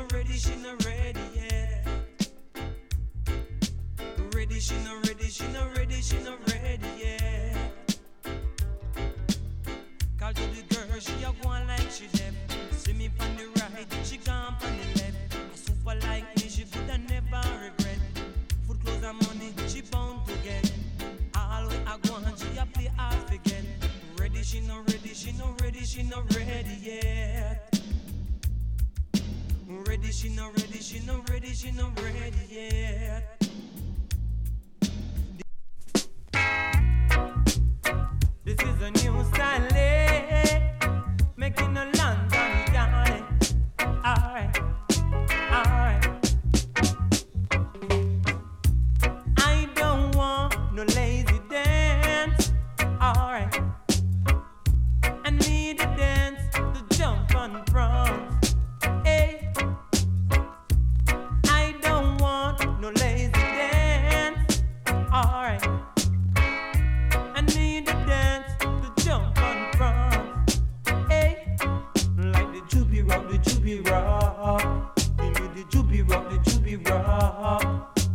not ready, she not ready yet. Ready, she not ready, she not ready, she not ready yet. Call to the girl, she a go on like she left. See me on the right, she gone on the left. A super like me, she coulda never regret. Food, clothes and money, she bound to get. All we a go on, she a play hard again. Ready, she not ready, she not ready, she not ready yet. Ready, she not ready, she not ready, she not ready yet.